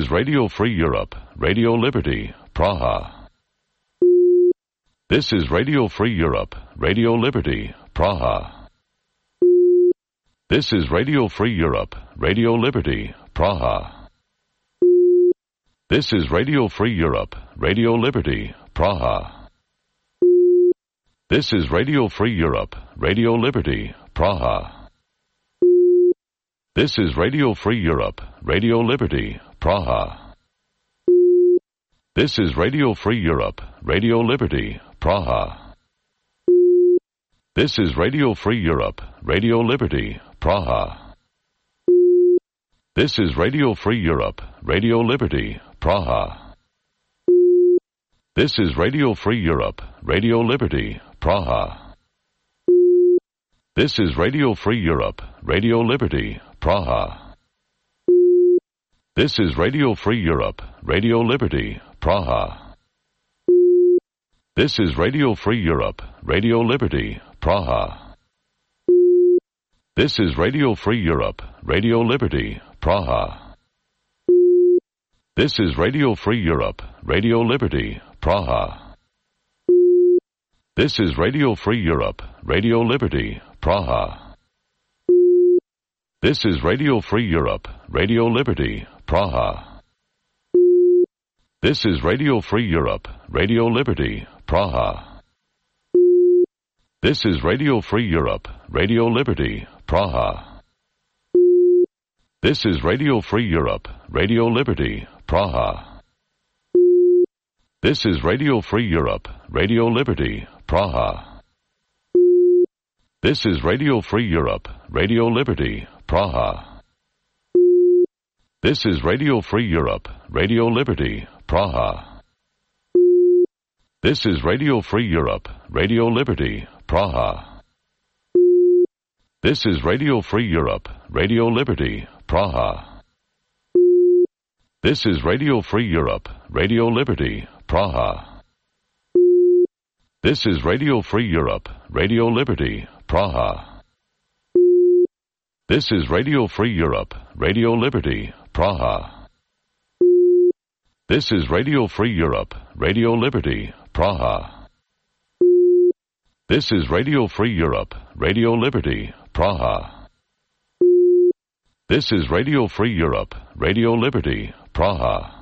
is Radio Free Europe, Radio Liberty, Praha. This is Radio Free Europe, Radio Liberty, Praha. This is Radio Free Europe, Radio Liberty, Praha. This is Radio Free Europe, Radio Liberty, Praha. This is Radio Free Europe, Radio Liberty, Praha. This is Radio Free Europe, Radio Liberty, Praha. This is Radio Free Europe, Radio Liberty, Praha. This is Radio Free Europe, Radio Liberty, Praha. This is Radio Free Europe, Radio Liberty, Praha. This is Radio Free Europe, Radio Liberty, Praha. This is Radio Free Europe, Radio Liberty, Praha. This is Radio Free Europe, Radio Liberty, Praha. This is Radio Free Europe, Radio Liberty, Praha. This is Radio Free Europe, Radio Liberty, Praha. This is Radio Free Europe, Radio Liberty, Praha. This is Radio Free Europe, Radio Liberty, Praha. This is Radio Free Europe, Radio Liberty, Praha. This is Radio Free Europe, Radio Liberty, Praha. This is Radio Free Europe, Radio Liberty, Praha. This is Radio Free Europe, Radio Liberty, Praha. This is Radio Free Europe, Radio Liberty, Praha. This is Radio Free Europe, Radio Liberty, Praha. This is Radio Free Europe, Radio Liberty, Praha. This is Radio Free Europe, Radio Liberty, Praha. This is Radio Free Europe, Radio Liberty, Praha. This is Radio Free Europe, Radio Liberty, Praha. This is Radio Free Europe, Radio Liberty, Praha. This is Radio Free Europe, Radio Liberty, Praha. This is Radio Free Europe, Radio Liberty, Praha. This is Radio Free Europe, Radio Liberty, Praha. This is Radio Free Europe, Radio Liberty, Praha.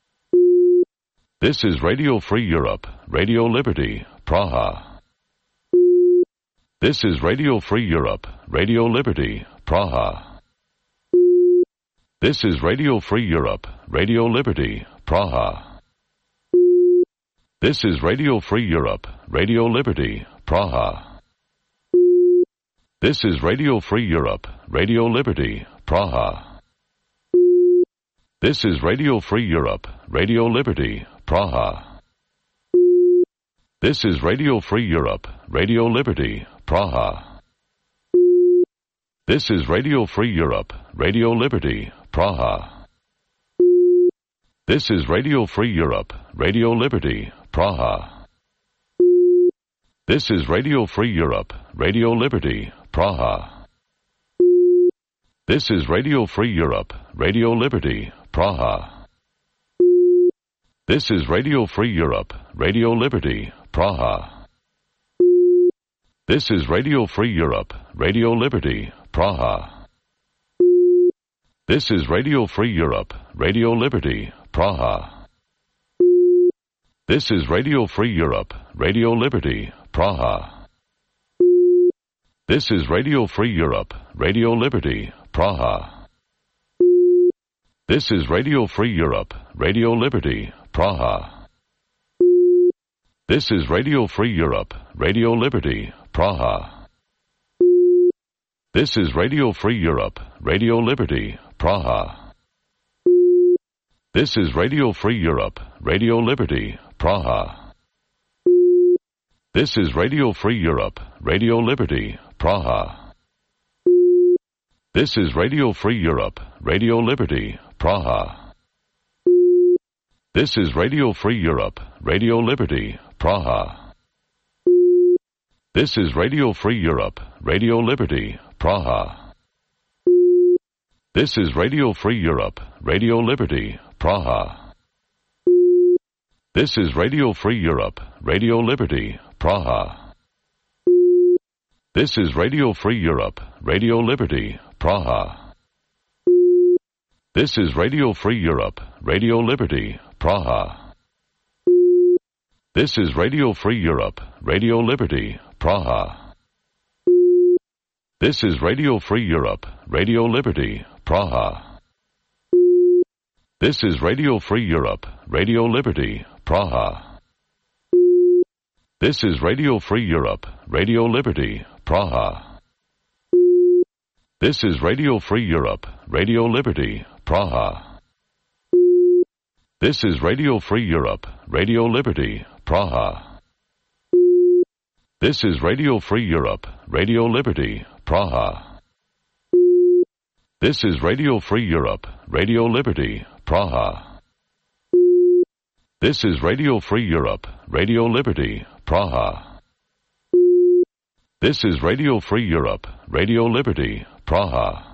This is Radio Free Europe, Radio Liberty, Praha. This is Radio Free Europe, Radio Liberty, Praha. This is Radio Free Europe, Radio Liberty, Praha. This is Radio Free Europe, Radio Liberty, Praha. This is Radio Free Europe, Radio Liberty, Praha. This is Radio Free Europe, Radio Liberty, Praha. This is Radio Free Europe, Radio Liberty, Praha. This is Radio Free Europe, Radio Liberty, Praha. This is Radio Free Europe, Radio Liberty, Praha. This is Radio Free Europe, Radio Liberty, Praha. This is Radio Free Europe, Radio Liberty, Praha. This is Radio Free Europe, Radio Liberty, Praha. This is Radio Free Europe, Radio Liberty, Praha. This is Radio Free Europe, Radio Liberty, Praha. This is Radio Free Europe, Radio Liberty, Praha. This is Radio Free Europe, Radio Liberty, Praha. This is Radio Free Europe, Radio Liberty, Praha. This is Radio Free Europe, Radio Liberty, Praha. This is Radio Free Europe, Radio Liberty, Praha. This is Radio Free Europe, Radio Liberty, Praha. This is Radio Free Europe, Radio Liberty, Praha. This is Radio Free Europe, Radio Liberty, Praha. This is Radio Free Europe, Radio Liberty, Praha. This is Radio Free Europe, Radio Liberty, Praha. This is Radio Free Europe, Radio Liberty, Praha. This is Radio Free Europe, Radio Liberty, Praha. This is Radio Free Europe, Radio Liberty, Praha. This is Radio Free Europe, Radio Liberty, Praha. This is Radio Free Europe, Radio Liberty, Praha. This is Radio Free Europe, Radio Liberty, Praha. This is Radio Free Europe, Radio Liberty, Praha. This is Radio Free Europe, Radio Liberty, Praha. This is Radio Free Europe, Radio Liberty, Praha. This is Radio Free Europe, Radio Liberty, Praha. This is Radio Free Europe, Radio Liberty, Praha. This is Radio Free Europe, Radio Liberty, Praha. This is Radio Free Europe, Radio Liberty, Praha. This is Radio Free Europe, Radio Liberty, Praha.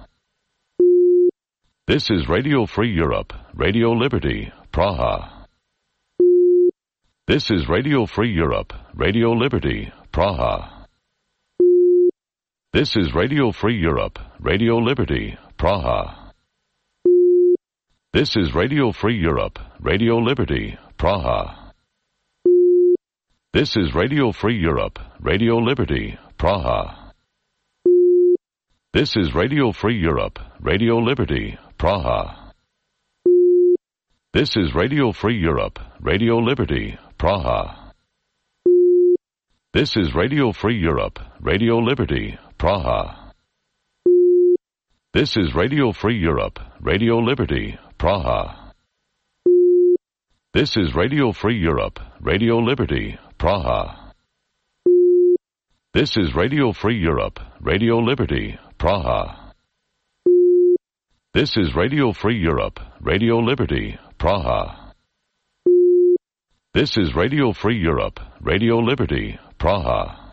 This is Radio Free Europe, Radio Liberty, Praha. This is Radio Free Europe, Radio Liberty, Praha. This is Radio Free Europe, Radio Liberty, Praha. This is Radio Free Europe, Radio Liberty, Praha. This is Radio Free Europe, Radio Liberty, Praha. This is Radio Free Europe, Radio Liberty, Praha. This is Radio Free Europe, Radio Liberty, Praha. This is Radio Free Europe, Radio Liberty, Praha. This is Radio Free Europe, Radio Liberty, Praha. This is Radio Free Europe, Radio Liberty, Praha. This is Radio Free Europe, Radio Liberty, Praha. This is Radio Free Europe, Radio Liberty, Praha. This is Radio Free Europe, Radio Liberty, Praha.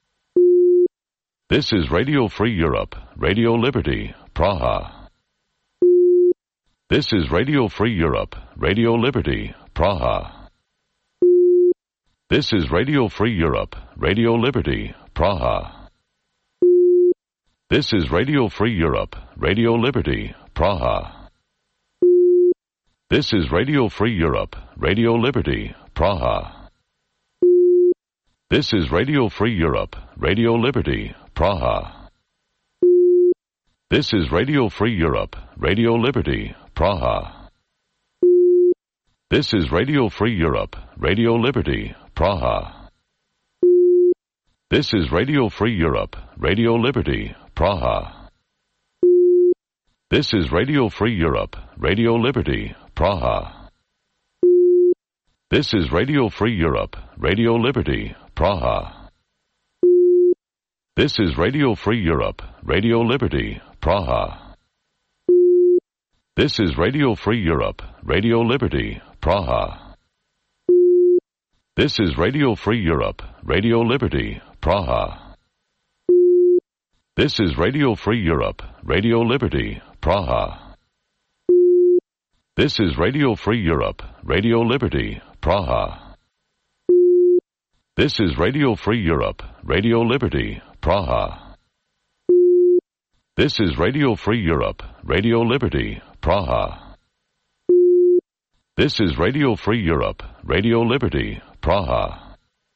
This is Radio Free Europe, Radio Liberty, Praha. This is Radio Free Europe, Radio Liberty, Praha. This is Radio Free Europe, Radio Liberty, Praha. This is Radio Free Europe, Radio Liberty, Praha. This is Radio Free Europe, Radio Liberty, Praha. This is Radio Free Europe, Radio Liberty, Praha. This is Radio Free Europe, Radio Liberty, Praha. This is Radio Free Europe, Radio Liberty, Praha. This is Radio Free Europe, Radio Liberty, Praha. This is Radio Free Europe, Radio Liberty, Praha. This is Radio Free Europe, Radio Liberty, Praha. This is Radio Free Europe, Radio Liberty, Praha. This is Radio Free Europe, Radio Liberty, Praha. This is Radio Free Europe, Radio Liberty, Praha. This is Radio Free Europe, Radio Liberty, Praha. This is Radio Free Europe, Radio Liberty, Praha. This is Radio Free Europe, Radio Liberty, Praha. This is Radio Free Europe, Radio Liberty, Praha. This is Radio Free Europe, Radio Liberty, Praha.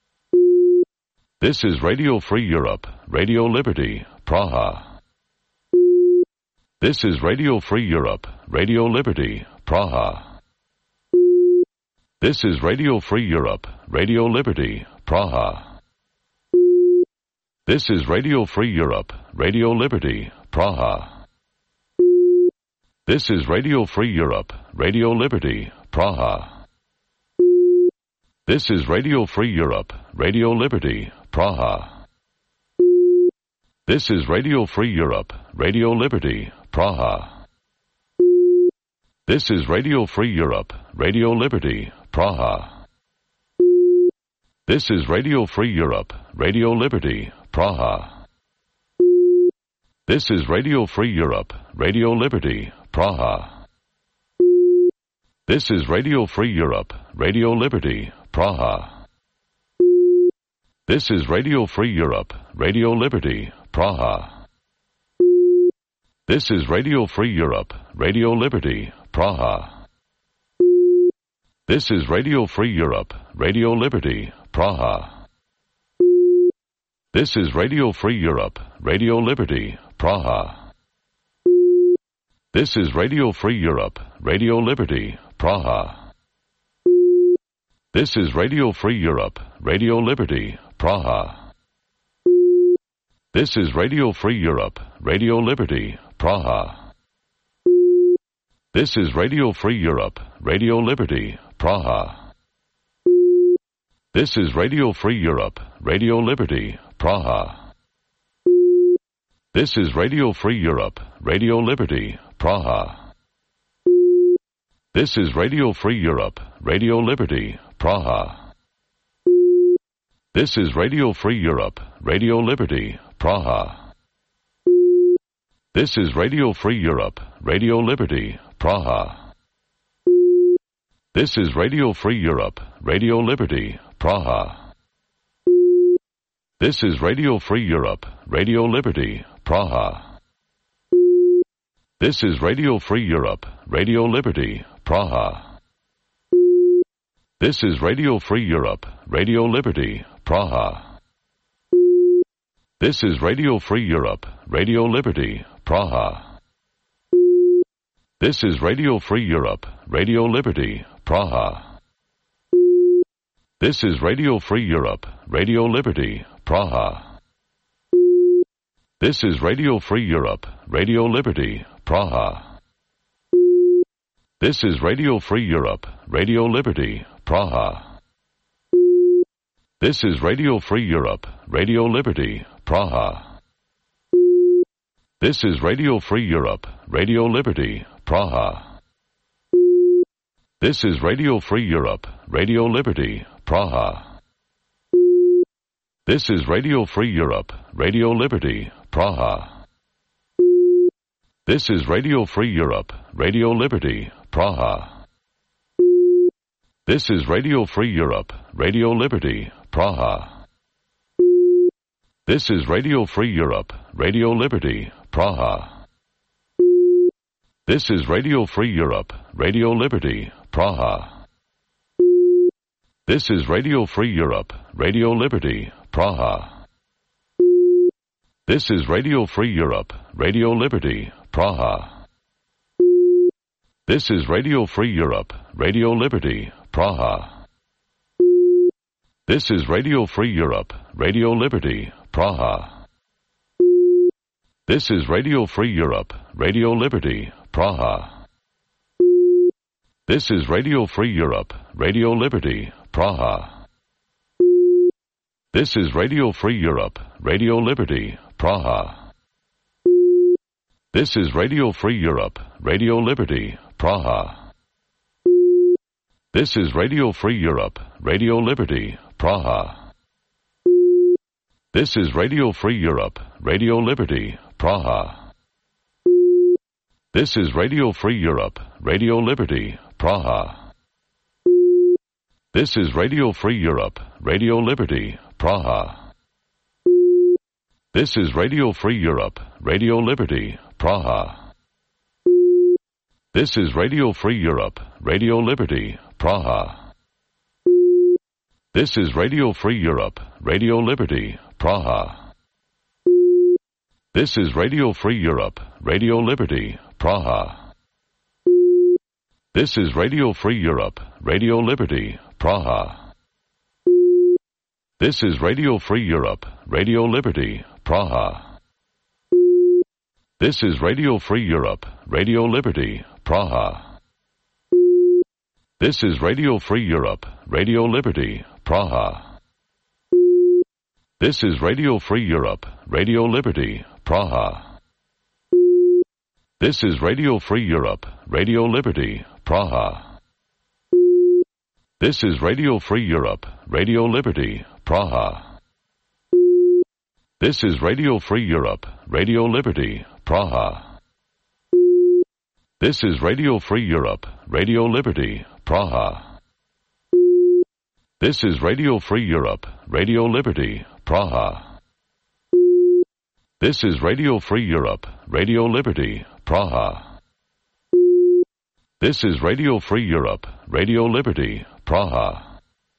This is Radio Free Europe, Radio Liberty, Praha. This is Radio Free Europe, Radio Liberty, Praha. This is Radio Free Europe, Radio Liberty, Praha. This is Radio Free Europe, Radio Liberty, Praha. This is Radio Free Europe, Radio Liberty, Praha. This is Radio Free Europe, Radio Liberty, Praha. This is Radio Free Europe, Radio Liberty, Praha. This is Radio Free Europe, Radio Liberty, Praha. This is Radio Free Europe, Radio Liberty, Praha. This is Radio Free Europe, Radio Liberty, Praha. This is Radio Free Europe, Radio Liberty, Praha. This is Radio Free Europe, Radio Liberty, Praha. This is Radio Free Europe, Radio Liberty, Praha. This is Radio Free Europe, Radio Liberty, Praha. This is Radio Free Europe, Radio Liberty, Praha. This is Radio Free Europe, Radio Liberty, Praha. This is Radio Free Europe, Radio Liberty, Praha. This is Radio Free Europe, Radio Liberty, Praha. This is Radio Free Europe, Radio Liberty, Praha. This is Radio Free Europe, Radio Liberty, Praha. This is Radio Free Europe, Radio Liberty, Praha. This is Radio Free Europe, Radio Liberty, Praha. This is Radio Free Europe, Radio Liberty, Praha. This is Radio Free Europe, Radio Liberty, Praha. This is Radio Free Europe, Radio Liberty, Praha. This is Radio Free Europe, Radio Liberty, Praha. This is Radio Free Europe, Radio Liberty, Praha. This is Radio Free Europe, Radio Liberty, Praha. This is Radio Free Europe, Radio Liberty, Praha. This is Radio Free Europe, Radio Liberty, Praha. This is Radio Free Europe, Radio Liberty, Praha. This is Radio Free Europe, Radio Liberty, Praha. This is Radio Free Europe, Radio Liberty, Praha. This is Radio Free Europe, Radio Liberty, Praha. This is Radio Free Europe, Radio Liberty, Praha. This is Radio Free Europe, Radio Liberty, Praha. This is Radio Free Europe, Radio Liberty, Praha. This is Radio Free Europe, Radio Liberty, Praha. This is Radio Free Europe, Radio Liberty, Praha. This is Radio Free Europe, Radio Liberty, Praha. This is Radio Free Europe, Radio Liberty, Praha. This is Radio Free Europe, Radio Liberty, Praha. This is Radio Free Europe, Radio Liberty, Praha. This is Radio Free Europe, Radio Liberty, Praha. This is Radio Free Europe, Radio Liberty, Praha. This is Radio Free Europe, Radio Liberty, Praha. This is Radio Free Europe, Radio Liberty, Praha. This is Radio Free Europe, Radio Liberty, Praha. This is Radio Free Europe, Radio Liberty, Praha. This is Radio Free Europe, Radio Liberty, Praha. This is Radio Free Europe, Radio Liberty, Praha. This is Radio Free Europe, Radio Liberty, Praha. This is Radio Free Europe, Radio Liberty, Praha. This is Radio Free Europe, Radio Liberty, Praha. This is Radio Free Europe, Radio Liberty, Praha. This is Radio Free Europe, Radio Liberty, Praha. This is Radio Free Europe, Radio Liberty, Praha. This is Radio Free Europe, Radio Liberty, Praha. This is Radio Free Europe, Radio Liberty, Praha. This is Radio Free Europe, Radio Liberty, Praha. This is Radio Free Europe, Radio Liberty, Praha. This is Radio Free Europe, Radio Liberty, Praha. This is Radio Free Europe, Radio Liberty, Praha. This is Radio Free Europe, Radio Liberty, Praha. This is Radio Free Europe, Radio Liberty, Praha. This is Radio Free Europe, Radio Liberty, Praha. This is Radio Free Europe, Radio Liberty, Praha. This is Radio Free Europe, Radio Liberty, Praha. This is Radio Free Europe, Radio Liberty, Praha.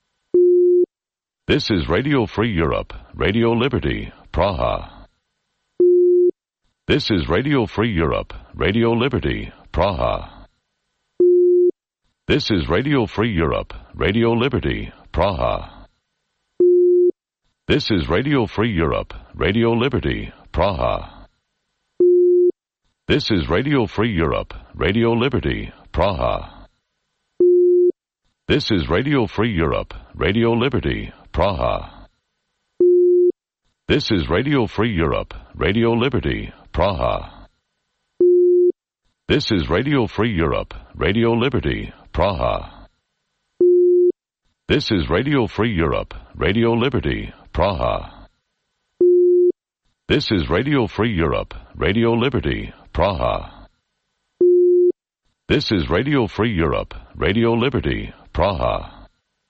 This is Radio Free Europe, Radio Liberty, Praha. This is Radio Free Europe, Radio Liberty, Praha. This is Radio Free Europe, Radio Liberty, Praha. This is Radio Free Europe, Radio Liberty, Praha. This is Radio Free Europe, Radio Liberty, Praha. This is Radio Free Europe, Radio Liberty, Praha. This is Radio Free Europe, Radio Liberty, Praha. This is Radio Free Europe, Radio Liberty, Praha. This is Radio Free Europe, Radio Liberty, Praha. This is Radio Free Europe, Radio Liberty, Praha. This is Radio Free Europe, Radio Liberty, Praha.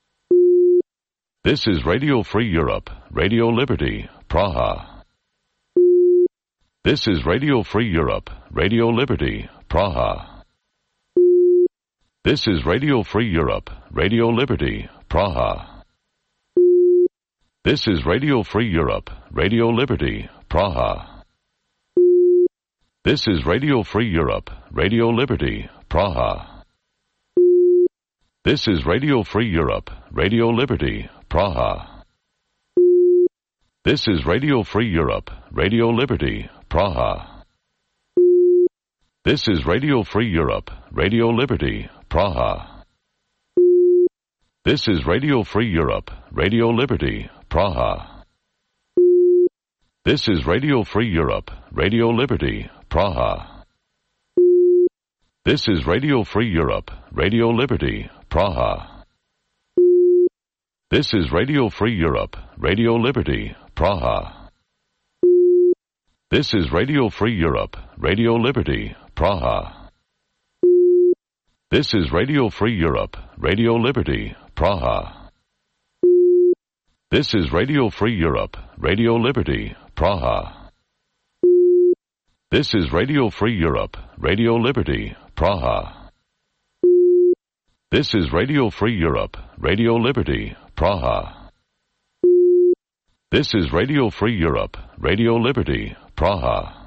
This is Radio Free Europe, Radio Liberty, Praha. This is Radio Free Europe, Radio Liberty, Praha. This is Radio Free Europe, Radio Liberty, Praha. This is Radio Free Europe, Radio Liberty, Praha. This is Radio Free Europe, Radio Liberty, Praha. This is Radio Free Europe, Radio Liberty, Praha. This is Radio Free Europe, Radio Liberty, Praha. This is Radio Free Europe, Radio Liberty, Praha. This is Radio Free Europe, Radio Liberty, Praha. This is Radio Free Europe, Radio Liberty, Praha. This is Radio Free Europe, Radio Liberty, Praha. This is Radio Free Europe, Radio Liberty, Praha. This is Radio Free Europe, Radio Liberty, Praha. This is Radio Free Europe, Radio Liberty, Praha. This is Radio Free Europe, Radio Liberty, Praha. This is Radio Free Europe, Radio Liberty, Praha. This is Radio Free Europe, Radio Liberty, Praha. This is Radio Free Europe, Radio Liberty, Praha.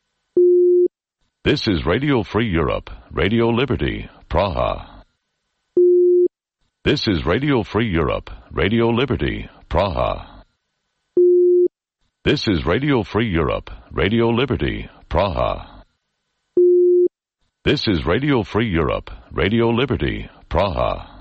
This is Radio Free Europe, Radio Liberty, Praha. This is Radio Free Europe, Radio Liberty, Praha. This is Radio Free Europe, Radio Liberty, Praha. This is Radio Free Europe, Radio Liberty, Praha.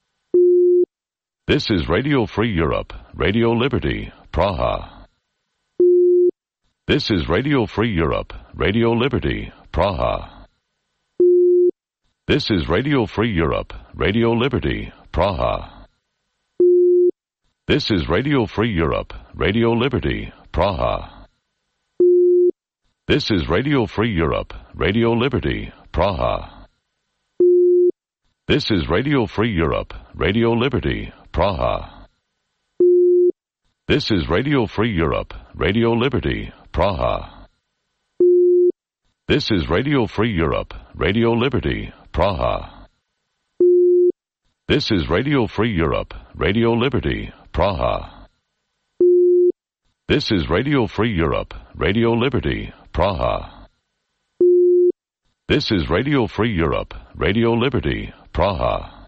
This is Radio Free Europe, Radio Liberty, Praha. This is Radio Free Europe, Radio Liberty, Praha. This is Radio Free Europe, Radio Liberty, Praha. This is Radio Free Europe, Radio Liberty, Praha. This is Radio Free Europe, Radio Liberty, Praha. This is Radio Free Europe, Radio Liberty, Praha. This is Radio Free Europe, Radio Liberty, Praha. This is Radio Free Europe, Radio Liberty, Praha. This is Radio Free Europe, Radio Liberty, Praha. This is Radio Free Europe, Radio Liberty, Praha. This is Radio Free Europe, Radio Liberty, Praha.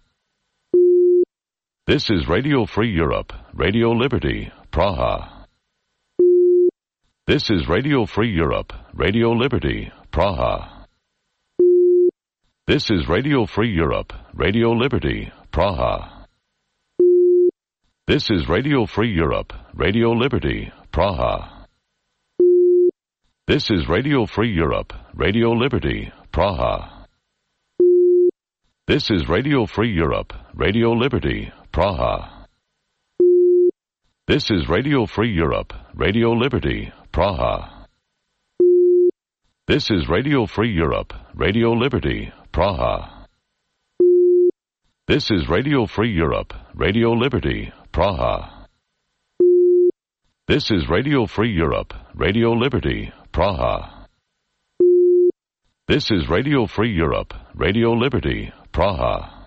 This is Radio Free Europe, Radio Liberty, Praha. This is Radio Free Europe, Radio Liberty, Praha. This is Radio Free Europe, Radio Liberty, Praha. This is Radio Free Europe, Radio Liberty, Praha. This is Radio Free Europe, Radio Liberty, Praha. This is Radio Free Europe, Radio Liberty, Praha. This is Radio Free Europe, Radio Liberty, Praha. This is Radio Free Europe, Radio Liberty, Praha. This is Radio Free Europe, Radio Liberty, Praha. This is Radio Free Europe, Radio Liberty, Praha. This is Radio Free Europe, Radio Liberty, Praha.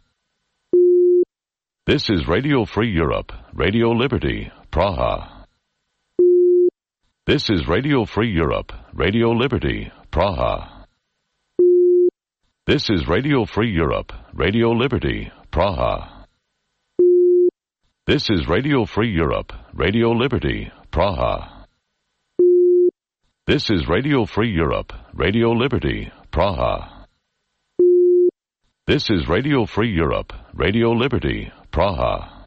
This is Radio Free Europe, Radio Liberty, Praha. This is Radio Free Europe, Radio Liberty, Praha. This is Radio Free Europe, Radio Liberty, Praha. This is Radio Free Europe, Radio Liberty, Praha. This is Radio Free Europe, Radio Liberty, Praha. This is Radio Free Europe, Radio Liberty, Praha.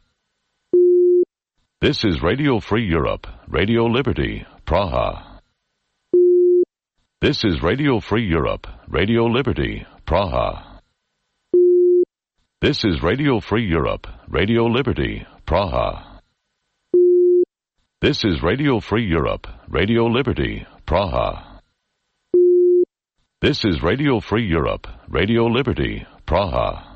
This is Radio Free Europe, Radio Liberty, Praha. This is Radio Free Europe, Radio Liberty, Praha. This is Radio Free Europe, Radio Liberty, Praha. This is Radio Free Europe, Radio Liberty, Praha. This is Radio Free Europe, Radio Liberty, Praha.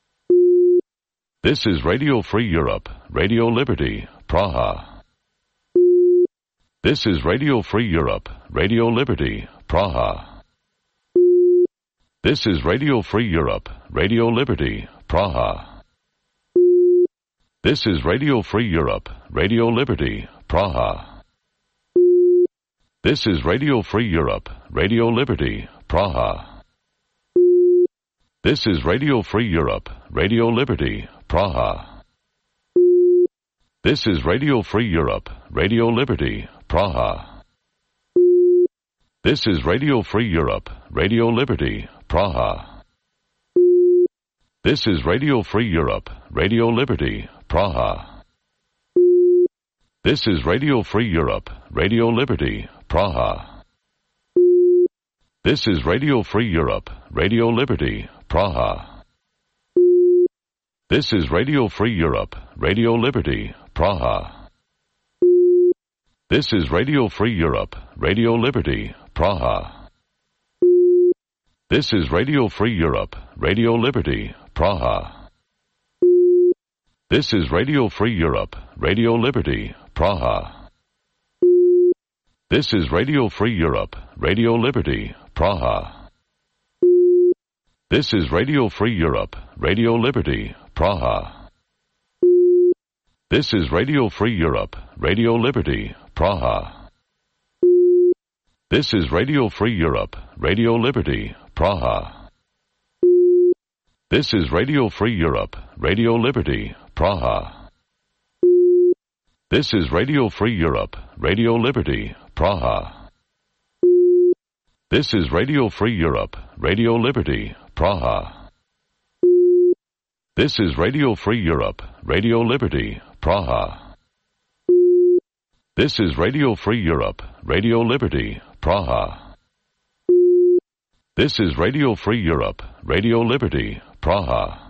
This is Radio Free Europe, Radio Liberty, Praha. This is Radio Free Europe, Radio Liberty, Praha. This is Radio Free Europe, Radio Liberty, Praha. This is Radio Free Europe, Radio Liberty, Praha. This is Radio Free Europe, Radio Liberty, Praha. This is Radio Free Europe, Radio Liberty, Praha. This is Radio Free Europe, Radio Liberty, Praha. This is Radio Free Europe, Radio Liberty, Praha. This is Radio Free Europe, Radio Liberty, Praha. This is Radio Free Europe, Radio Liberty, Praha. This is Radio Free Europe, Radio Liberty, Praha. This is Radio Free Europe, Radio Liberty, Praha. This is Radio Free Europe, Radio Liberty, Praha. This is Radio Free Europe, Radio Liberty, Praha. This is Radio Free Europe, Radio Liberty, Praha. This is Radio Free Europe, Radio Liberty, Praha. This is Radio Free Europe, Radio Liberty, Praha. This is Radio Free Europe, Radio Liberty, Praha. This is Radio Free Europe, Radio Liberty, Praha. This is Radio Free Europe, Radio Liberty, Praha. This is Radio Free Europe, Radio Liberty, Praha. This is Radio Free Europe, Radio Liberty, Praha. This is Radio Free Europe, Radio Liberty, Praha. This is Radio Free Europe, Radio Liberty, Praha. This is Radio Free Europe, Radio Liberty, Praha.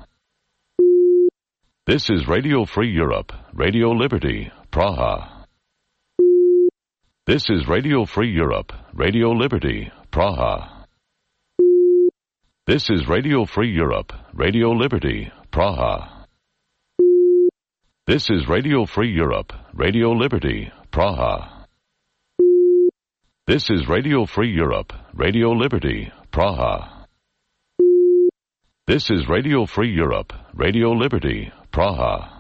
This is Radio Free Europe, Radio Liberty, Praha. This is Radio Free Europe, Radio Liberty, Praha. This is Radio Free Europe, Radio Liberty, Praha. This is Radio Free Europe, Radio Liberty, Praha. This is Radio Free Europe, Radio Liberty, Praha. This is Radio Free Europe, Radio Liberty, Praha.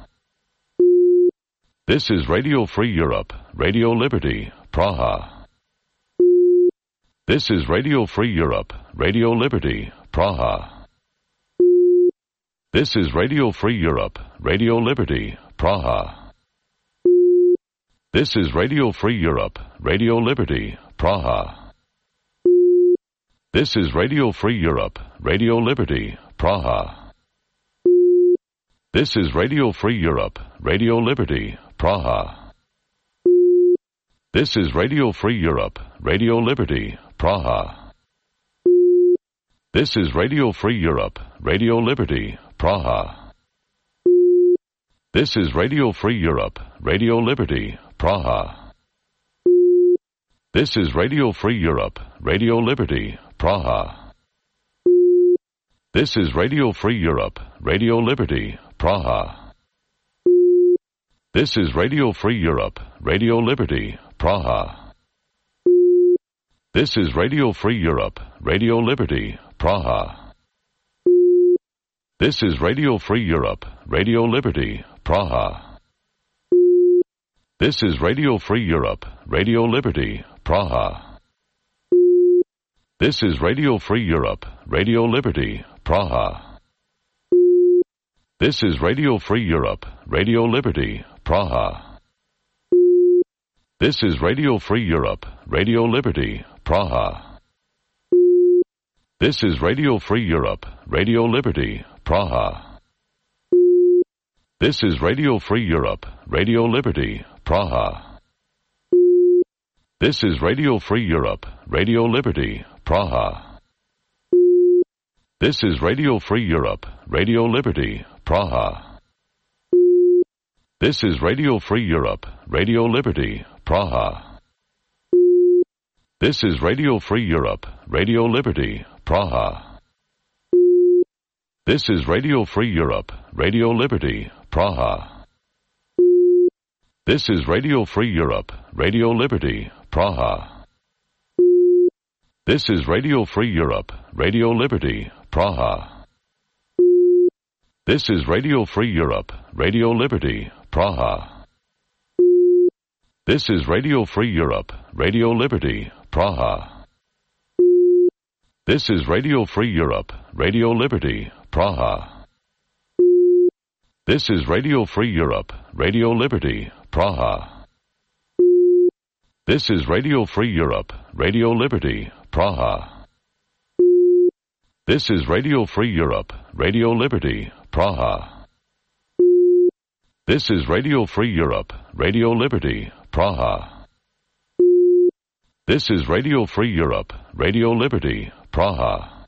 This is Radio Free Europe, Radio Liberty, Praha. This is Radio Free Europe, Radio Liberty, Praha. This is Radio Free Europe, Radio Liberty, Praha. This is Radio Free Europe, Radio Liberty, Praha. This is Radio Free Europe, Radio Liberty, Praha. This is Radio Free Europe, Radio Liberty, Praha. This is Radio Free Europe, Radio Liberty, Praha. This is Radio Free Europe, Radio Liberty, Praha. This is Radio Free Europe, Radio Liberty, Praha. This is Radio Free Europe, Radio Liberty, Praha. This is Radio Free Europe, Radio Liberty, Praha. This is Radio Free Europe, Radio Liberty, Praha. This is Radio Free Europe, Radio Liberty, Praha. This is Radio Free Europe, Radio Liberty, Praha. This is Radio Free Europe, Radio Liberty, Praha. This is Radio Free Europe, Radio Liberty, Praha. This is Radio Free Europe, Radio Liberty, Praha. This is Radio Free Europe, Radio Liberty, Praha. This is Radio Free Europe, Radio Liberty, Praha. This is Radio Free Europe, Radio Liberty, Praha. This is Radio Free Europe, Radio Liberty, Praha. This is Radio Free Europe, Radio Liberty, Praha. This is Radio Free Europe, Radio Liberty, Praha. This is Radio Free Europe, Radio Liberty, Praha. This is Radio Free Europe, Radio Liberty, Praha. This is Radio Free Europe, Radio Liberty, Praha. This is Radio Free Europe, Radio Liberty, Praha. This is Radio Free Europe, Radio Liberty, Praha. This is Radio Free Europe, Radio Liberty, Praha. This is Radio Free Europe, Radio Liberty, Praha. This is Radio Free Europe, Radio Liberty, Praha. This is Radio Free Europe, Radio Liberty, Praha. This is Radio Free Europe, Radio Liberty, Praha. This is Radio Free Europe, Radio Liberty, Praha. This is Radio Free Europe, Radio Liberty, Praha.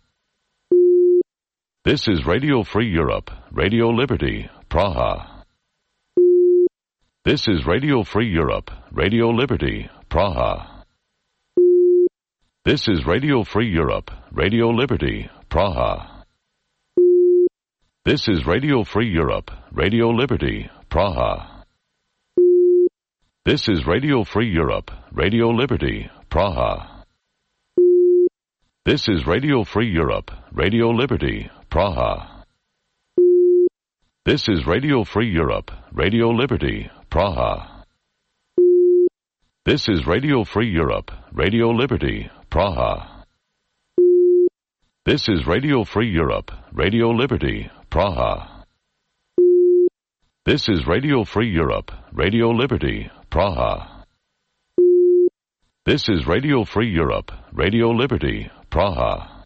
This is Radio Free Europe, Radio Liberty, Praha. This is Radio Free Europe, Radio Liberty, Praha. This is Radio Free Europe, Radio Liberty, Praha. This is Radio Free Europe, Radio Liberty, Praha. This is Radio Free Europe, Radio Liberty, Praha. This is Radio Free Europe, Radio Liberty, Praha. This is Radio Free Europe, Radio Liberty, Praha. This is Radio Free Europe, Radio Liberty, Praha. This is Radio Free Europe, Radio Liberty, Praha. This is Radio Free Europe, Radio Liberty, Praha. This is Radio Free Europe, Radio Liberty, Praha.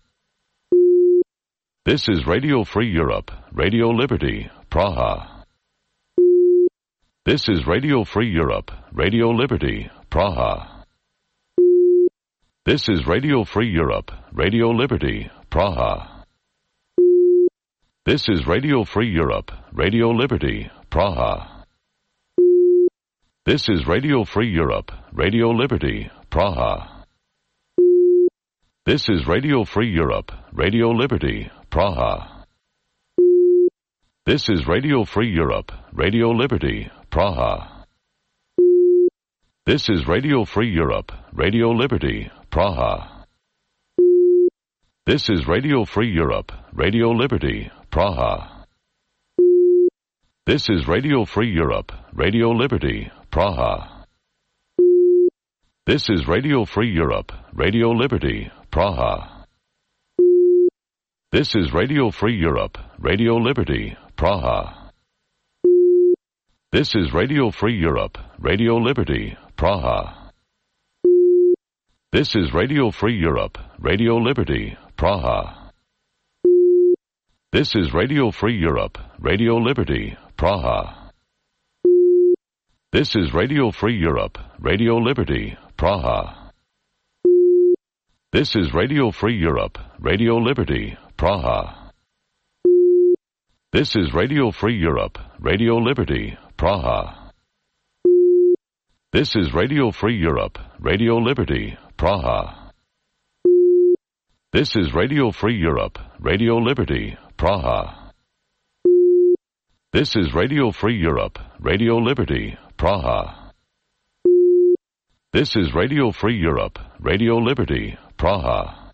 This is Radio Free Europe, Radio Liberty, Praha. This is Radio Free Europe, Radio Liberty, Praha. This is Radio Free Europe, Radio Liberty, Praha. This is Radio Free Europe, Radio Liberty, Praha. This is Radio Free Europe, Radio Liberty, Praha. This is Radio Free Europe, Radio Liberty, Praha. This is Radio Free Europe, Radio Liberty, Praha. This is Radio Free Europe, Radio Liberty, Praha. This is Radio Free Europe, Radio Liberty, Praha. This is Radio Free Europe, Radio Liberty, Praha. This is Radio Free Europe, Radio Liberty, Praha. This is Radio Free Europe, Radio Liberty, Praha. This is Radio Free Europe, Radio Liberty, Praha. This is Radio Free Europe, Radio Liberty, Praha. This is Radio Free Europe, Radio Liberty, Praha. This is Radio Free Europe, Radio Liberty, Praha. This is Radio Free Europe, Radio Liberty, Praha. This is Radio Free Europe, Radio Liberty, Praha. This is Radio Free Europe, Radio Liberty, Praha. This is Radio Free Europe, Radio Liberty, Praha. This is Radio Free Europe, Radio Liberty, Praha. This is Radio Free Europe, Radio Liberty, Praha.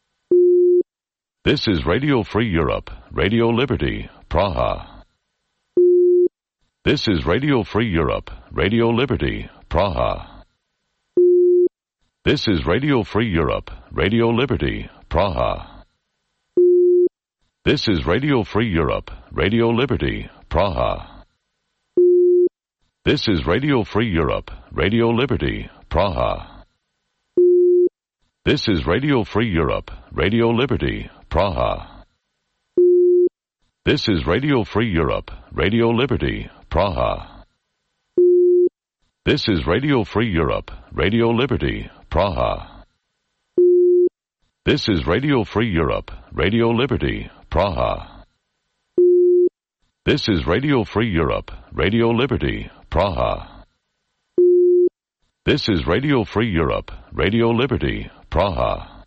This is Radio Free Europe, Radio Liberty, Praha. This is Radio Free Europe, Radio Liberty, Praha. This is Radio Free Europe, Radio Liberty, Praha. This is Radio Free Europe, Radio Liberty, Praha. This is Radio Free Europe, Radio Liberty, Praha. This is Radio Free Europe, Radio Liberty, Praha. This is Radio Free Europe, Radio Liberty, Praha. This is Radio Free Europe, Radio Liberty, Praha. This is Radio Free Europe, Radio Liberty, Praha. This is Radio Free Europe, Radio Liberty, Praha. This is Radio Free Europe, Radio Liberty, Praha.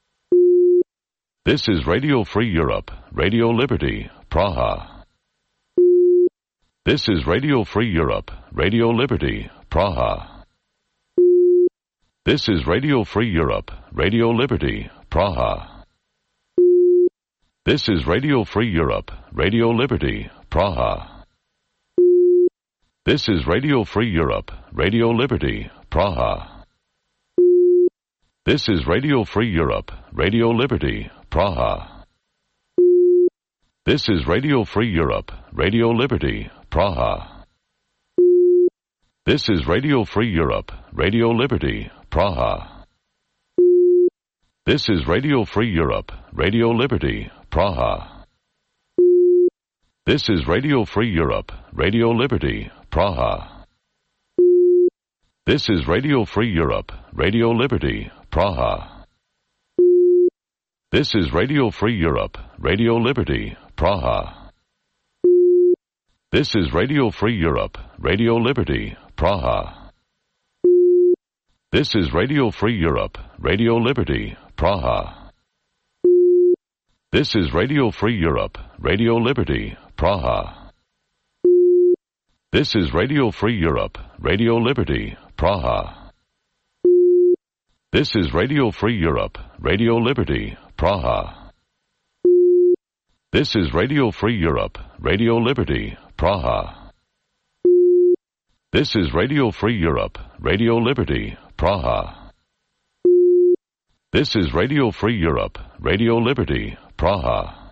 This is Radio Free Europe, Radio Liberty, Praha. This is Radio Free Europe, Radio Liberty, Praha. This is Radio Free Europe, Radio Liberty, Praha. This is Radio Free Europe, Radio Liberty, Praha. This is Radio Free Europe, Radio Liberty, Praha. This is Radio Free Europe, Radio Liberty, Praha. This is Radio Free Europe, Radio Liberty, Praha. This is Radio Free Europe, Radio Liberty, Praha. This is Radio Free Europe, Radio Liberty, Praha. This is Radio Free Europe, Radio Liberty, Praha. This is Radio Free Europe, Radio Liberty, Praha. This is Radio Free Europe, Radio Liberty, Praha. This is Radio Free Europe, Radio Liberty, Praha. This is Radio Free Europe, Radio Liberty, Praha. This is Radio Free Europe, Radio Liberty, Praha. This is Radio Free Europe, Radio Liberty, Praha. This is Radio Free Europe, Radio Liberty, Praha. This is Radio Free Europe, Radio Liberty, Praha. This is Radio Free Europe, Radio Liberty, Praha. This is Radio Free Europe, Radio Liberty, Praha.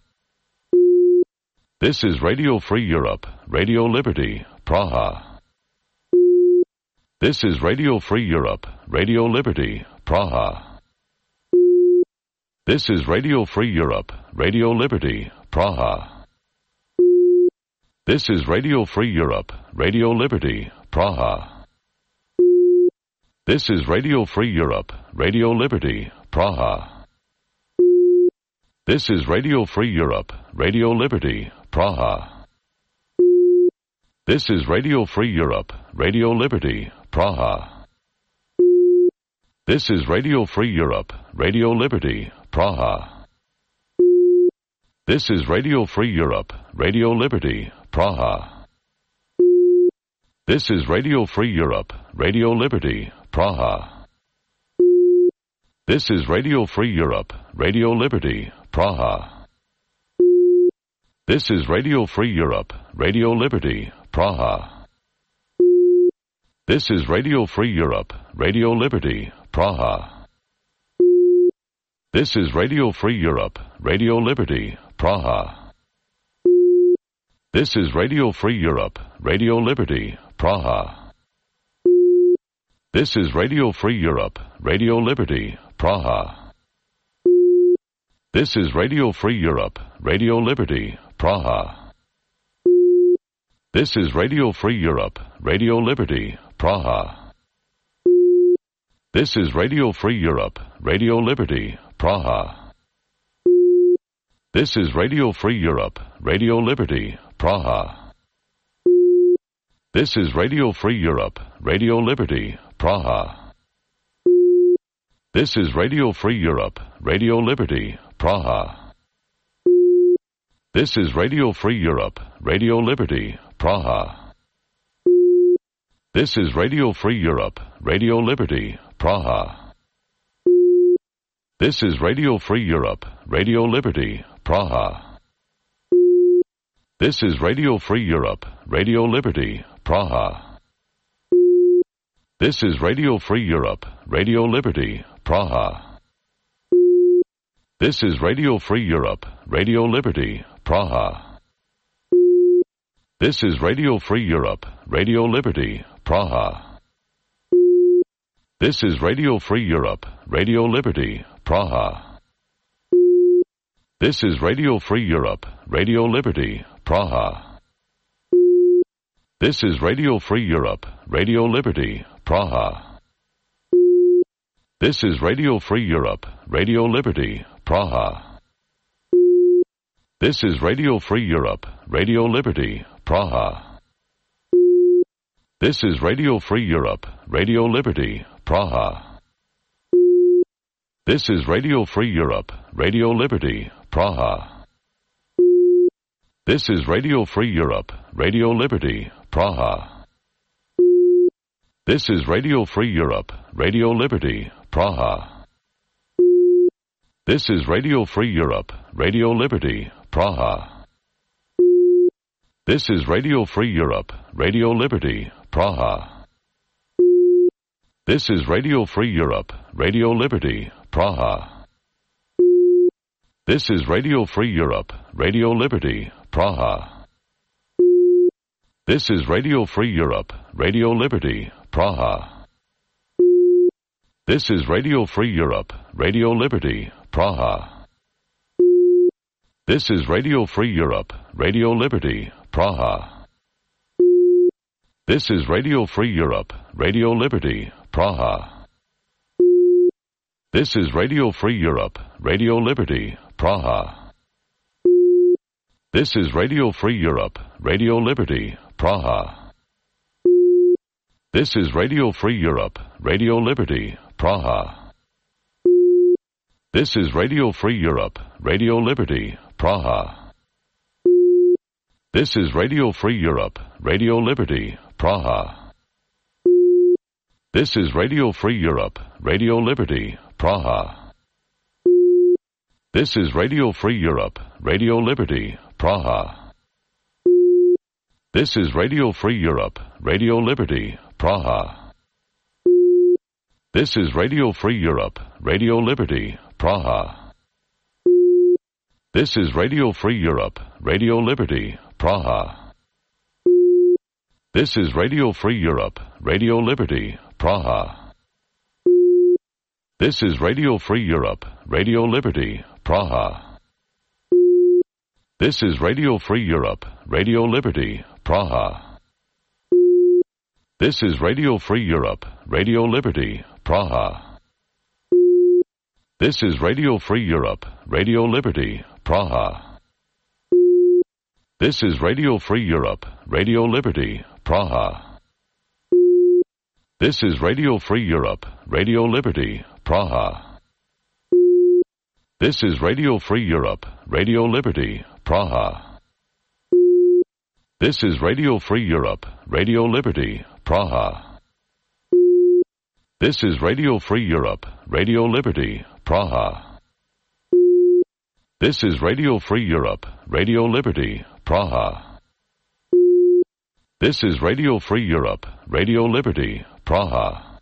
This is Radio Free Europe, Radio Liberty, Praha. This is Radio Free Europe, Radio Liberty, Praha. This is Radio Free Europe, Radio Liberty, Praha. This is Radio Free Europe, Radio Liberty, Praha. This is Radio Free Europe, Radio Liberty, Praha. This is Radio Free Europe, Radio Liberty, Praha. This is Radio Free Europe, Radio Liberty, Praha. This is Radio Free Europe, Radio Liberty, Praha. This is Radio Free Europe, Radio Liberty, Praha. This is Radio Free Europe, Radio Liberty, Praha. This is Radio Free Europe, Radio Liberty, Praha. This is Radio Free Europe, Radio Liberty, Praha. This is Radio Free Europe, Radio Liberty, Praha. This is Radio Free Europe, Radio Liberty, Praha. This is Radio Free Europe, Radio Liberty, Praha. This is Radio Free Europe, Radio Liberty, Praha. This is Radio Free Europe, Radio Liberty, Praha. This is Radio Free Europe, Radio Liberty, Praha. This is Radio Free Europe, Radio Liberty, Praha. This is Radio Free Europe, Radio Liberty, Praha. This is Radio Free Europe, Radio Liberty, Praha. This is Radio Free Europe, Radio Liberty, Praha. This is Radio Free Europe, Radio Liberty, Praha. This is Radio Free Europe, Radio Liberty, Praha. This is Radio Free Europe, Radio Liberty, Praha. This is Radio Free Europe, Radio Liberty, Praha. This is Radio Free Europe, Radio Liberty, Praha. This is Radio Free Europe, Radio Liberty, Praha. This is Radio Free Europe, Radio Liberty, Praha. This is Radio Free Europe, Radio Liberty, Praha. This is Radio Free Europe, Radio Liberty, Praha. This is Radio Free Europe, Radio Liberty, Praha. This is Radio Free Europe, Radio Liberty, Praha. This is Radio Free Europe, Radio Liberty, Praha. This is Radio Free Europe, Radio Liberty, Praha. This is Radio Free Europe, Radio Liberty, Praha. This is Radio Free Europe, Radio Liberty, Praha. This is Radio Free Europe, Radio Liberty, Praha. This is Radio Free Europe, Radio Liberty, Praha. This is Radio Free Europe, Radio Liberty, Praha. This is Radio Free Europe, Radio Liberty, Praha. This is Radio Free Europe, Radio Liberty, Praha. This is Radio Free Europe, Radio Liberty, Praha. This is Radio Free Europe, Radio Liberty, Praha. This is Radio Free Europe, Radio Liberty, Praha. This is Radio Free Europe, Radio Liberty, Praha. This is Radio Free Europe, Radio Liberty, Praha. This is Radio Free Europe, Radio Liberty, Praha. This is Radio Free Europe, Radio Liberty, Praha. This is Radio Free Europe, Radio Liberty, Praha. This is Radio Free Europe, Radio Liberty, Praha. This is Radio Free Europe, Radio Liberty, Praha. This is Radio Free Europe, Radio Liberty, Praha. This is Radio Free Europe, Radio Liberty, Praha. This is Radio Free Europe, Radio Liberty, Praha. This is Radio Free Europe, Radio Liberty, Praha. This is Radio Free Europe, Radio Liberty, Praha. This is Radio Free Europe, Radio Liberty, Praha. This is Radio Free Europe, Radio Liberty, Praha. This is Radio Free Europe, Radio Liberty, Praha. This is Radio Free Europe, Radio Liberty, Praha. This is Radio Free Europe, Radio Liberty, Praha. This is Radio Free Europe, Radio Liberty, Praha. This is Radio Free Europe, Radio Liberty, Praha. This is Radio Free Europe, Radio Liberty, Praha. This is Radio Free Europe, Radio Liberty, Praha. This is Radio Free Europe, Radio Liberty, Praha. This is Radio Free Europe, Radio Liberty, Praha.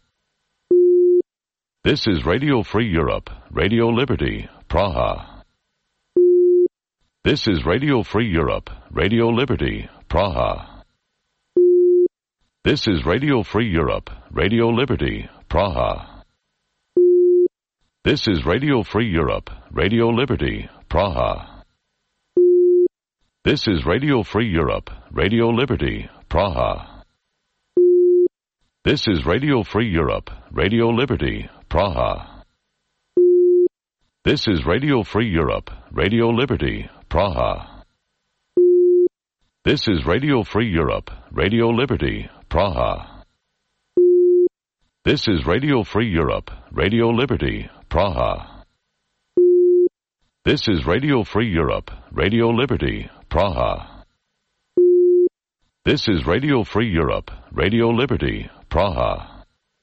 This is Radio Free Europe, Radio Liberty, Praha. This is Radio Free Europe, Radio Liberty, Praha. This is Radio Free Europe, Radio Liberty, Praha. This is Radio Free Europe, Radio Liberty, Praha. This is Radio Free Europe, Radio Liberty, Praha. This is Radio Free Europe, Radio Liberty, Praha. This is Radio Free Europe, Radio Liberty, Praha. This is Radio Free Europe, Radio Liberty, Praha. This is Radio Free Europe, Radio Liberty, Praha. This is Radio Free Europe, Radio Liberty, Praha. This is Radio Free Europe, Radio Liberty, Praha.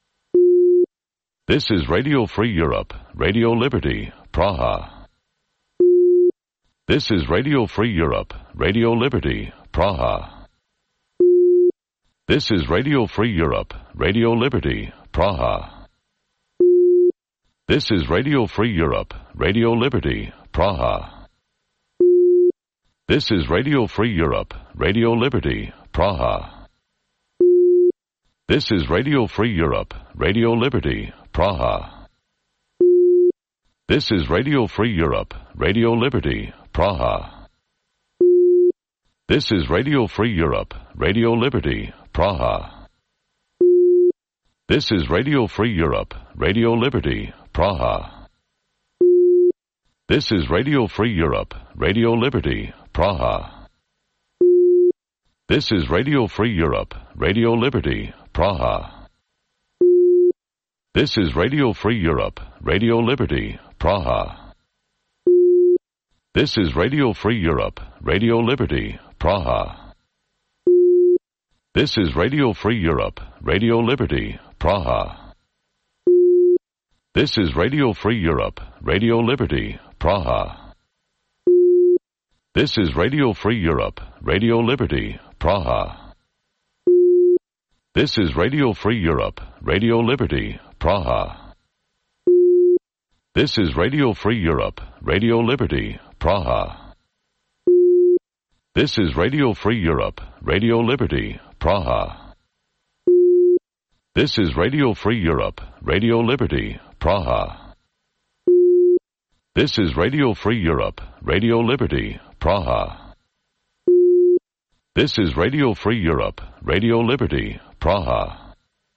This is Radio Free Europe, Radio Liberty, Praha. This is Radio Free Europe, Radio Liberty, Praha. This is Radio Free Europe, Radio Liberty, Praha. This is Radio Free Europe, Radio Liberty, Praha. This is Radio Free Europe, Radio Liberty, Praha. This is Radio Free Europe, Radio Liberty, Praha. This is Radio Free Europe, Radio Liberty, Praha. This is Radio Free Europe, Radio Liberty, Praha. This is Radio Free Europe, Radio Liberty, Praha. This is Radio Free Europe, Radio Liberty, Praha. This is Radio Free Europe, Radio Liberty, Praha. This is Radio Free Europe, Radio Liberty, Praha. This is Radio Free Europe, Radio Liberty, Praha. This is Radio Free Europe, Radio Liberty, Praha. This is Radio Free Europe, Radio Liberty, Praha. This is Radio Free Europe, Radio Liberty, Praha. This is Radio Free Europe, Radio Liberty, Praha. This is Radio Free Europe, Radio Liberty, Praha. This is Radio Free Europe, Radio Liberty, Praha. This is Radio Free Europe, Radio Liberty, Praha. This is Radio Free Europe, Radio Liberty, Praha. This is Radio Free Europe, Radio Liberty, Praha.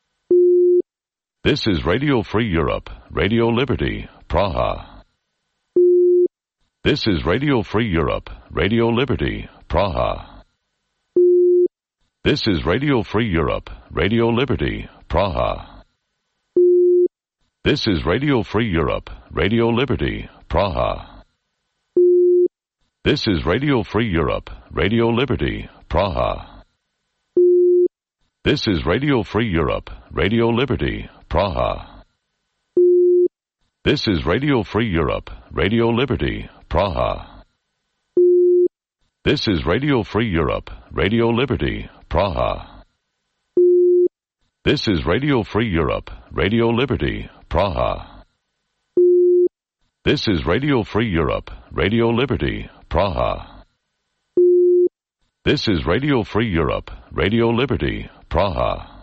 This is Radio Free Europe, Radio Liberty, Praha. This is Radio Free Europe, Radio Liberty, Praha. This is Radio Free Europe, Radio Liberty, Praha. This is Radio Free Europe, Radio Liberty, Praha. This is Radio Free Europe, Radio Liberty, Praha. This is Radio Free Europe, Radio Liberty, Praha. This is Radio Free Europe, Radio Liberty, Praha. This is Radio Free Europe, Radio Liberty, Praha. This is Radio Free Europe, Radio Liberty, Praha. This is Radio Free Europe, Radio Liberty, Praha. This is Radio Free Europe, Radio Liberty, Praha.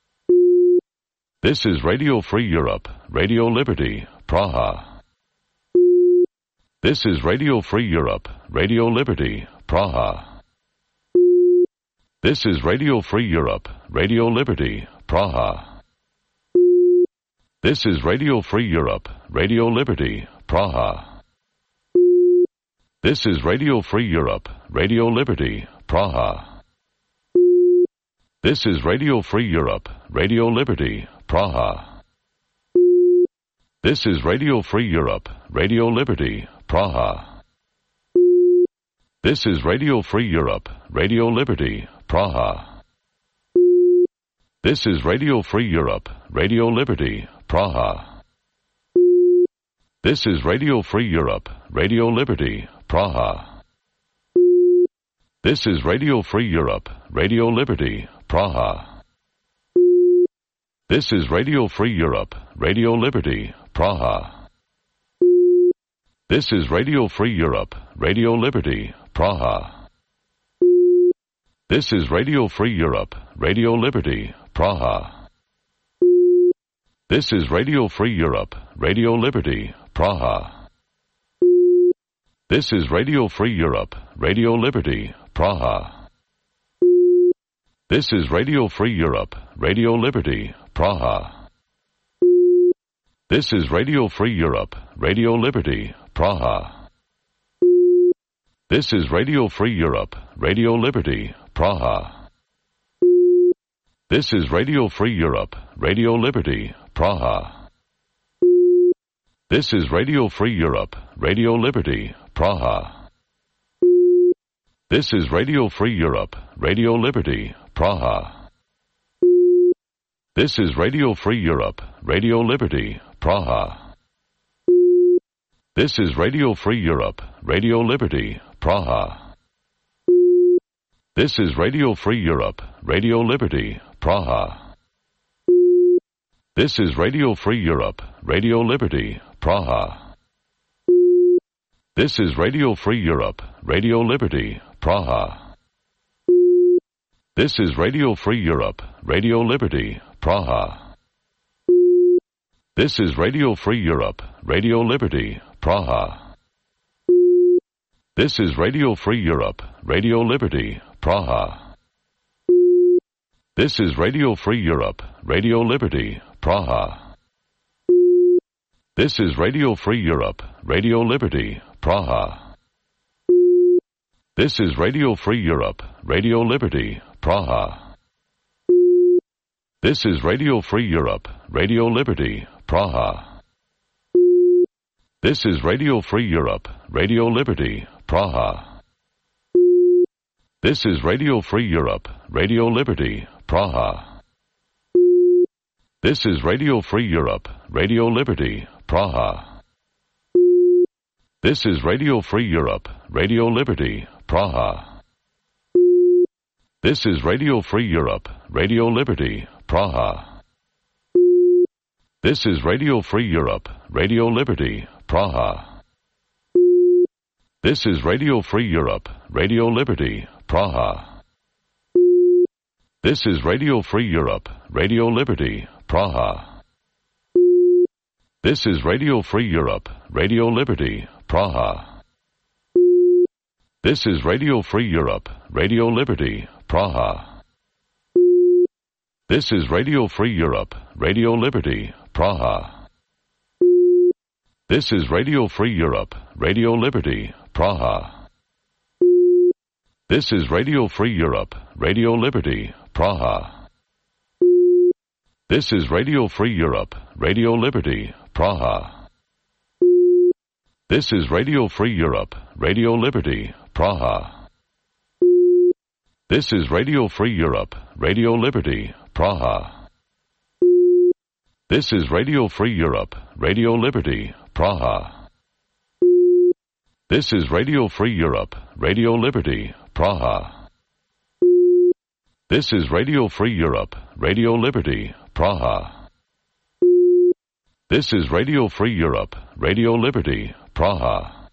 This is Radio Free Europe, Radio Liberty, Praha. This is Radio Free Europe, Radio Liberty, Praha. This is Radio Free Europe, Radio Liberty, Praha. This is Radio Free Europe, Radio Liberty, Praha. This is Radio Free Europe, Radio Liberty, Praha. This is Radio Free Europe, Radio Liberty, Praha. This is Radio Free Europe, Radio Liberty, Praha. This is Radio Free Europe, Radio Liberty, Praha. This is Radio Free Europe, Radio Liberty, Praha. This is Radio Free Europe, Radio Liberty, Praha. This is Radio Free Europe, Radio Liberty, Praha. This is Radio Free Europe, Radio Liberty, Praha. This is Radio Free Europe, Radio Liberty, Praha. This is Radio Free Europe, Radio Liberty, Praha. This is Radio Free Europe, Radio Liberty, Praha. This is Radio Free Europe, Radio Liberty, Praha. This is Radio Free Europe, Radio Liberty, Praha. This is Radio Free Europe, Radio Liberty, Praha. This is Radio Free Europe, Radio Liberty, Praha. This is Radio Free Europe, Radio Liberty, Praha. This is Radio Free Europe, Radio Liberty, Praha. This is Radio Free Europe, Radio Liberty, Praha. This is Radio Free Europe, Radio Liberty, Praha. This is Radio Free Europe, Radio Liberty, Praha. This is Radio Free Europe, Radio Liberty, Praha. This is Radio Free Europe, Radio Liberty, Praha. This is Radio Free Europe, Radio Liberty, Praha. This is Radio Free Europe, Radio Liberty, Praha. This is Radio Free Europe, Radio Liberty, Praha. This is Radio Free Europe, Radio Liberty, Praha. This is Radio Free Europe, Radio Liberty, Praha. This is Radio Free Europe, Radio Liberty, Praha. This is Radio Free Europe, Radio Liberty, Praha. This is Radio Free Europe, Radio Liberty, Praha. This is Radio Free Europe, Radio Liberty, Praha. This is Radio Free Europe, Radio Liberty, Praha. This is Radio Free Europe, Radio Liberty, Praha. This is Radio Free Europe, Radio Liberty, Praha. This is Radio Free Europe, Radio Liberty, Praha. This is Radio Free Europe, Radio Liberty, Praha. This is Radio Free Europe, Radio Liberty, Praha. This is Radio Free Europe, Radio Liberty, Praha. This is Radio Free Europe, Radio Liberty, Praha. This is Radio Free Europe, Radio Liberty, Praha. This is Radio Free Europe, Radio Liberty, Praha. This is Radio Free Europe, Radio Liberty, Praha. This is Radio Free Europe, Radio Liberty, Praha. This is Radio Free Europe, Radio Liberty, Praha. This is Radio Free Europe, Radio Liberty, Praha. This is Radio Free Europe, Radio Liberty, Praha. This is Radio Free Europe, Radio Liberty, Praha. This is Radio Free Europe, Radio Liberty, Praha. This is Radio Free Europe, Radio Liberty, Praha. This is Radio Free Europe, Radio Liberty, Praha.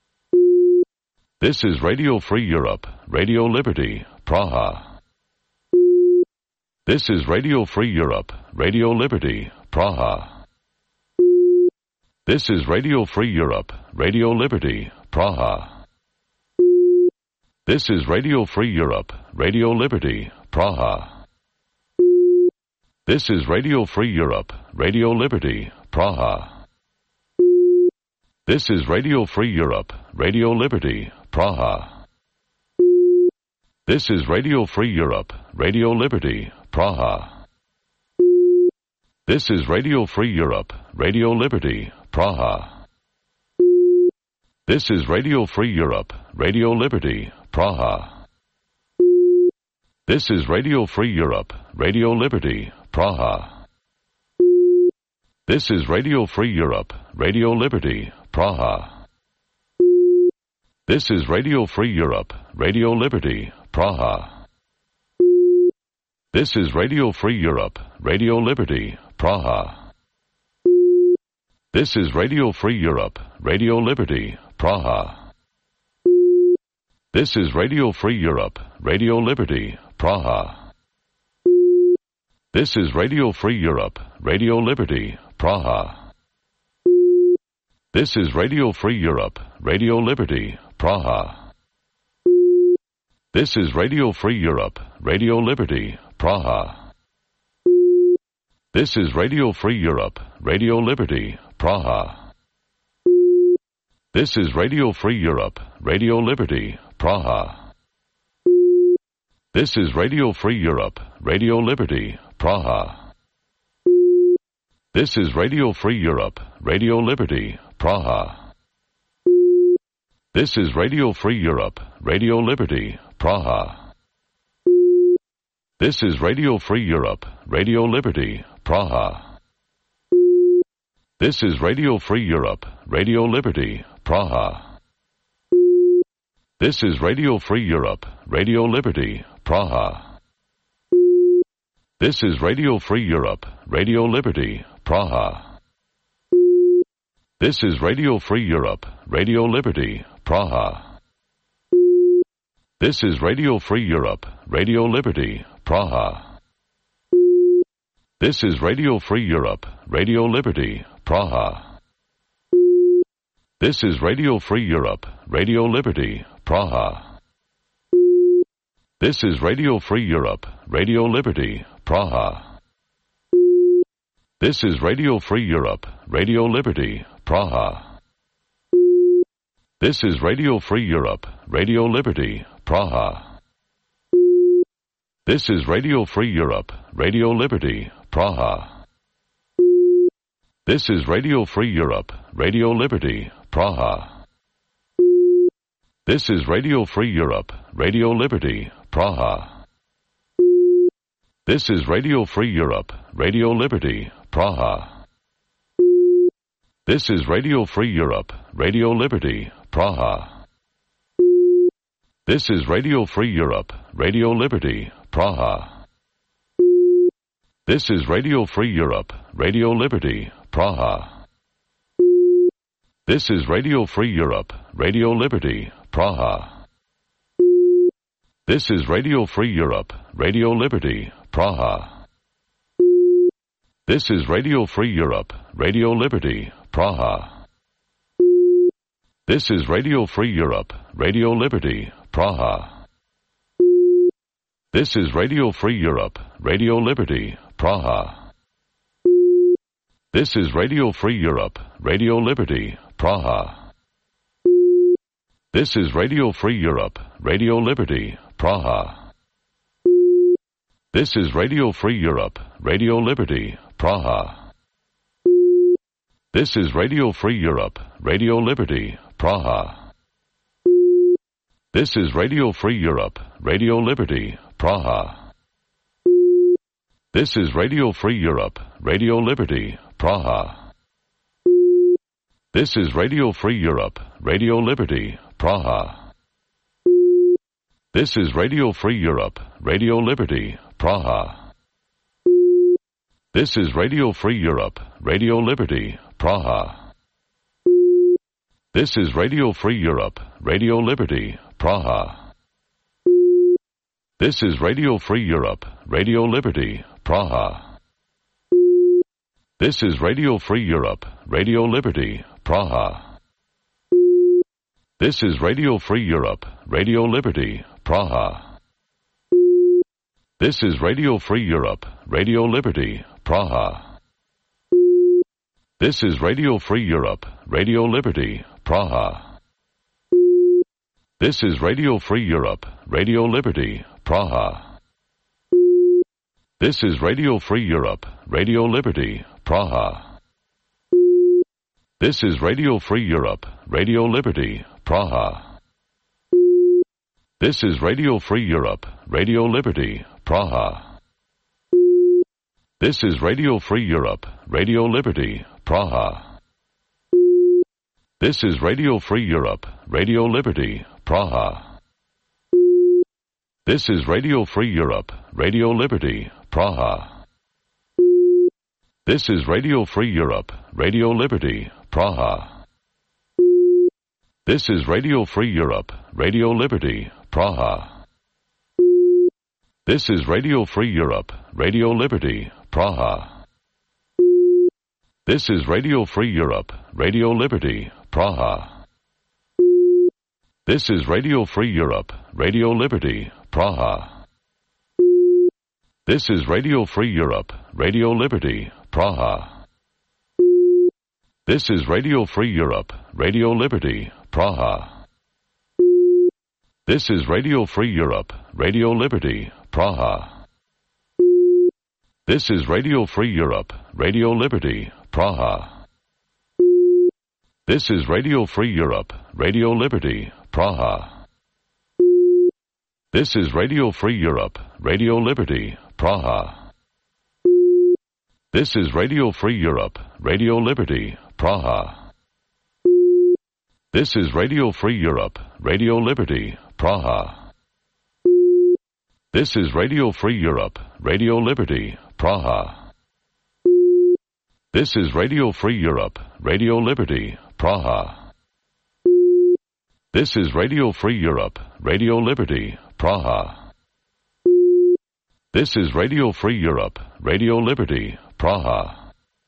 This is Radio Free Europe, Radio Liberty, Praha. This is Radio Free Europe, Radio Liberty, Praha. This is Radio Free Europe, Radio Liberty, Praha. This is Radio Free Europe, Radio Liberty, Praha. This is Radio Free Europe, Radio Liberty, Praha. This is Radio Free Europe, Radio Liberty, Praha. This is Radio Free Europe, Radio Liberty, Praha. This is Radio Free Europe, Radio Liberty, Praha. This is Radio Free Europe, Radio Liberty, Praha. This is Radio Free Europe, Radio Liberty, Praha. This is Radio Free Europe, Radio Liberty, Praha. This is Radio Free Europe, Radio Liberty, Praha. This is Radio Free Europe, Radio Liberty, Praha. This is Radio Free Europe, Radio Liberty, Praha. This is Radio Free Europe, Radio Liberty, Praha. This is Radio Free Europe, Radio Liberty, Praha. This is Radio Free Europe, Radio Liberty, Praha. This is Radio Free Europe, Radio Liberty, Praha. This is Radio Free Europe, Radio Liberty, Praha. This is Radio Free Europe, Radio Liberty, Praha. This is Radio Free Europe, Radio Liberty, Praha. This is Radio Free Europe, Radio Liberty, Praha. This is Radio Free Europe, Radio Liberty, Praha. This is Radio Free Europe, Radio Liberty, Praha. This is Radio Free Europe, Radio Liberty, Praha. This is Radio Free Europe, Radio Liberty, Praha. This is Radio Free Europe, Radio Liberty, Praha. This is Radio Free Europe, Radio Liberty, Praha. This is Radio Free Europe, Radio Liberty, Praha. This is Radio Free Europe, Radio Liberty, Praha. This is Radio Free Europe, Radio Liberty, Praha. This is Radio Free Europe, Radio Liberty, Praha. This is Radio Free Europe, Radio Liberty, Praha. This is Radio Free Europe, Radio Liberty, Praha. This is Radio Free Europe, Radio Liberty, Praha. This is Radio Free Europe, Radio Liberty, Praha. This is Radio Free Europe, Radio Liberty, Praha. This is Radio Free Europe, Radio Liberty, Praha. This is Radio Free Europe, Radio Liberty, Praha. This is Radio Free Europe, Radio Liberty, Praha. This is Radio Free Europe, Radio Liberty, Praha. This is Radio Free Europe, Radio Liberty, Praha. This is Radio Free Europe, Radio Liberty, Praha. This is Radio Free Europe, Radio Liberty, Praha. This is Radio Free Europe, Radio Liberty, Praha. This is Radio Free Europe, Radio Liberty, Praha. This is Radio Free Europe, Radio Liberty, Praha. This is Radio Free Europe, Radio Liberty, Praha. This is Radio Free Europe, Radio Liberty, Praha. This is Radio Free Europe, Radio Liberty, Praha. This is Radio Free Europe, Radio Liberty, Praha. This is Radio Free Europe, Radio Liberty, Praha. This is Radio Free Europe, Radio Liberty, Praha. This is Radio Free Europe, Radio Liberty, Praha. This is Radio Free Europe, Radio Liberty, Praha. This is Radio Free Europe, Radio Liberty, Praha. This is Radio Free Europe, Radio Liberty, Praha. This is Radio Free Europe, Radio Liberty, Praha. This is Radio Free Europe, Radio Liberty, Praha. This is Radio Free Europe, Radio Liberty, Praha. This is Radio Free Europe, Radio Liberty, Praha. This is Radio Free Europe, Radio Liberty, Praha. This is Radio Free Europe, Radio Liberty, Praha. This is Radio Free Europe, Radio Liberty, Praha. This is Radio Free Europe, Radio Liberty, Praha. This is Radio Free Europe, Radio Liberty, Praha. This is Radio Free Europe, Radio Liberty, Praha. This is Radio Free Europe, Radio Liberty, Praha. This is Radio Free Europe, Radio Liberty, Praha. This is Radio Free Europe, Radio Liberty, Praha. This is Radio Free Europe, Radio Liberty, Praha. This is Radio Free Europe, Radio Liberty, Praha. This is Radio Free Europe, Radio Liberty, Praha. This is Radio Free Europe, Radio Liberty, Praha. This is Radio Free Europe, Radio Liberty, Praha. This is Radio Free Europe, Radio Liberty, Praha. This is Radio Free Europe, Radio Liberty, Praha. This is Radio Free Europe, Radio Liberty, Praha. This is Radio Free Europe, Radio Liberty, Praha. This is Radio Free Europe, Radio Liberty, Praha. This is Radio Free Europe, Radio Liberty, Praha. This is Radio Free Europe, Radio Liberty, Praha. This is Radio Free Europe, Radio Liberty, Praha. This is Radio Free Europe, Radio Liberty, Praha. This is Radio Free Europe, Radio Liberty, Praha.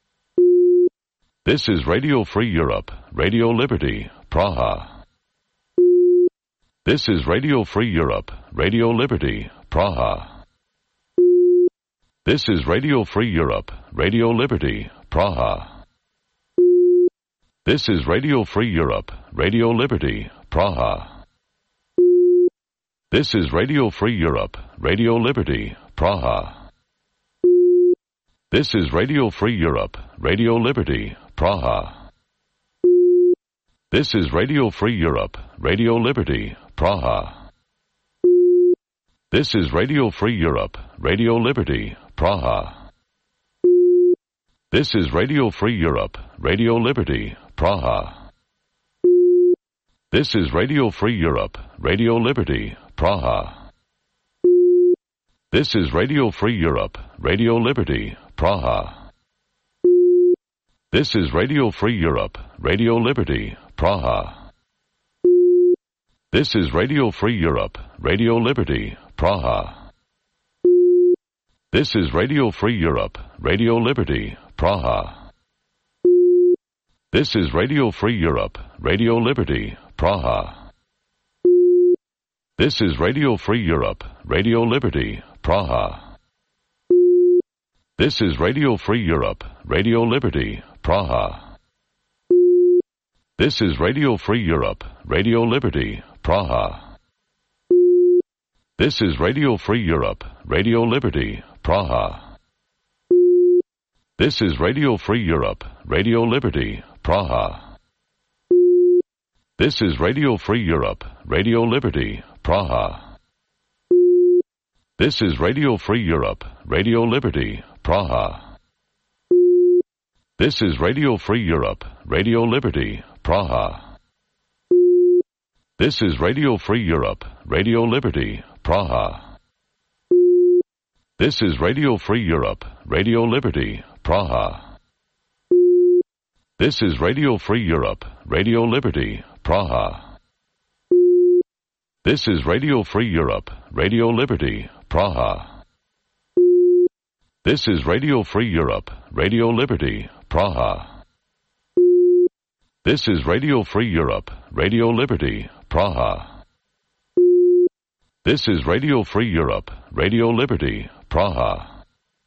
This is Radio Free Europe, Radio Liberty, Praha. This is Radio Free Europe, Radio Liberty, Praha. This is Radio Free Europe, Radio Liberty, Praha. This is Radio Free Europe, Radio Liberty, Praha. This is Radio Free Europe, Radio Liberty, Praha. This is Radio Free Europe, Radio Liberty, Praha. This is Radio Free Europe, Radio Liberty, Praha. This is Radio Free Europe, Radio Liberty, Praha. This is Radio Free Europe, Radio Liberty, Praha. This is Radio Free Europe, Radio Liberty, Praha. This is Radio Free Europe, Radio Liberty, Praha. This is Radio Free Europe, Radio Liberty, Praha. This is Radio Free Europe, Radio Liberty, Praha. This is Radio Free Europe, Radio Liberty, Praha. This is Radio Free Europe, Radio Liberty, Praha. This is Radio Free Europe, Radio Liberty, Praha. This is Radio Free Europe, Radio Liberty, Praha. This is Radio Free Europe, Radio Liberty, Praha. This is Radio Free Europe, Radio Liberty, Praha. This is Radio Free Europe, Radio Liberty, Praha. This is Radio Free Europe, Radio Liberty, Praha. This is Radio Free Europe, Radio Liberty, Praha. This is Radio Free Europe, Radio Liberty, Praha. This is Radio Free Europe, Radio Liberty, Praha. This is Radio Free Europe, Radio Liberty, Praha. This is Radio Free Europe, Radio Liberty, Praha. This is Radio Free Europe, Radio Liberty, Praha. This is Radio Free Europe, Radio Liberty, Praha. This is Radio Free Europe, Radio Liberty, Praha. This is Radio Free Europe, Radio Liberty, Praha.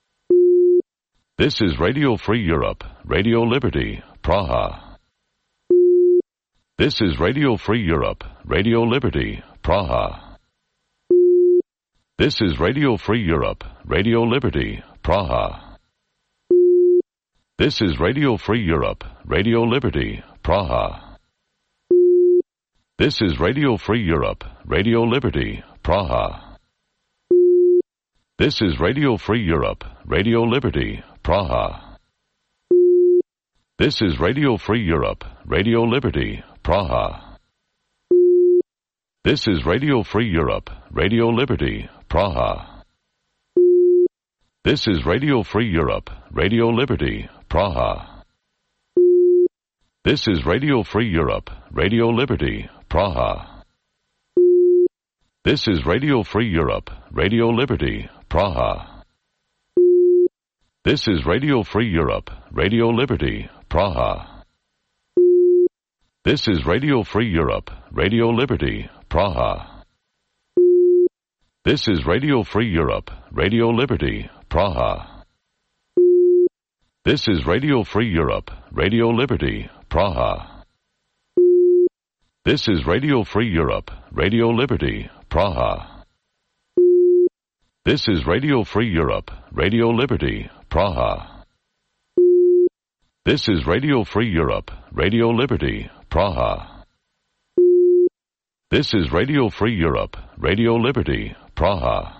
This is Radio Free Europe, Radio Liberty, Praha. This is Radio Free Europe, Radio Liberty, Praha. This is Radio Free Europe, Radio Liberty, Praha. This is Radio Free Europe, Radio Liberty, Praha. This is Radio Free Europe, Radio Liberty, Praha. This is Radio Free Europe, Radio Liberty, Praha. This is Radio Free Europe, Radio Liberty, Praha. This is Radio Free Europe, Radio Liberty, Praha. This is Radio Free Europe, Radio Liberty, Praha. This is Radio Free Europe, Radio Liberty, Praha. This is Radio Free Europe, Radio Liberty, Praha. This is Radio Free Europe, Radio Liberty, Praha. This is Radio Free Europe, Radio Liberty, Praha. This is Radio Free Europe, Radio Liberty, Praha. This is Radio Free Europe, Radio Liberty, Praha. This is Radio Free Europe, Radio Liberty, Praha. This is Radio Free Europe, Radio Liberty, Praha. This is Radio Free Europe, Radio Liberty, Praha. This is Radio Free Europe, Radio Liberty, Praha.